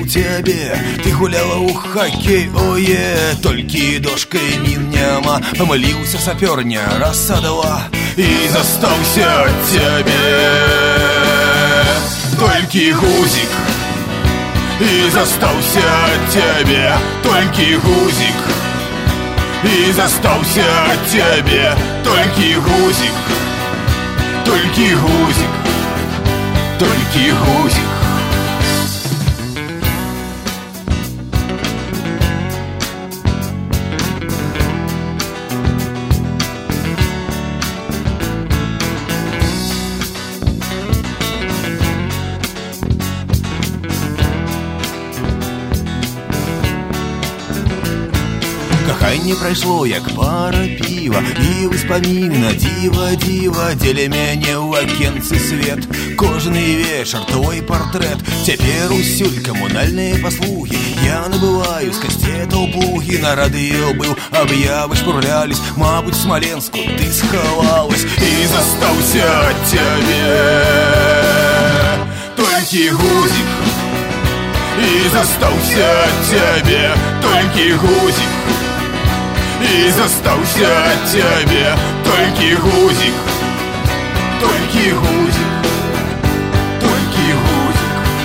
тебе, ты гуляла у хоккей, ое. Толькі дошкой мин няма, помылился сапер не раз, а два, и застался тебе. Толькі гузик, и застался тебе, толькі гузик, и застался тебе, толькі гузик, толькі гузик, толькі гузик. Не прайшло, як пара піва, і ўспаміна дзіва, дзеля мяне ў акенцы свет. Кожны вечар твой партрэт. Цяпер усюль камунальныя паслугі, я набываю з кастетаў плугі. На радыё быў, аб'явы шпурлялись, мабуть, в Смоленску ты схавалась, і застаўся ад цябе толькі гузик, і застаўся ад цябе толькі гузик, и застался от тебя толькі гузик, толькі гузик, толькі гузик.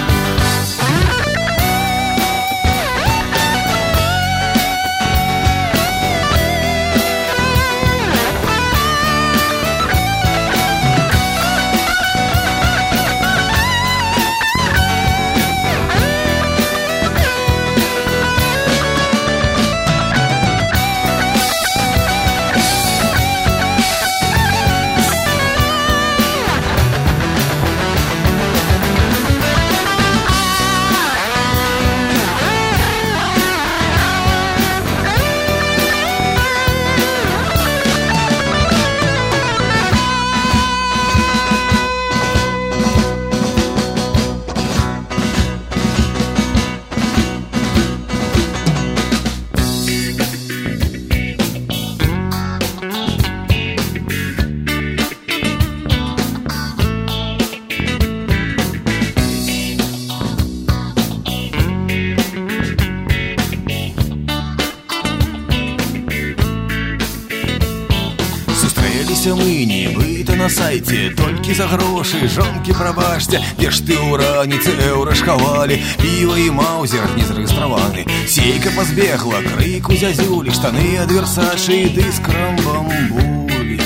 Мы нібыта на сайце, толькі за грошы, жонкі прабачце, дзе ж ты ў раніцы еўра шхавалі, піва і маузер не зарэгістраваны. Сейка пазбегла, крыку зязюлі, штаны ад Версачы, дыскрам бамбулі.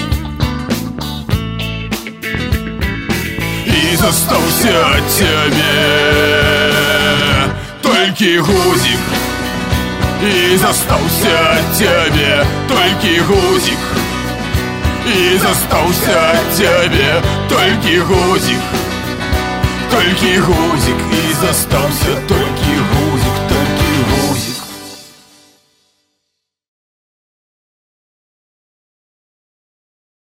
І застаўся ад цябе толькі гузик, і застаўся ад цябе толькі гузик, и застался от тебя толькі гузик, толькі гузик, и застался толькі гузик.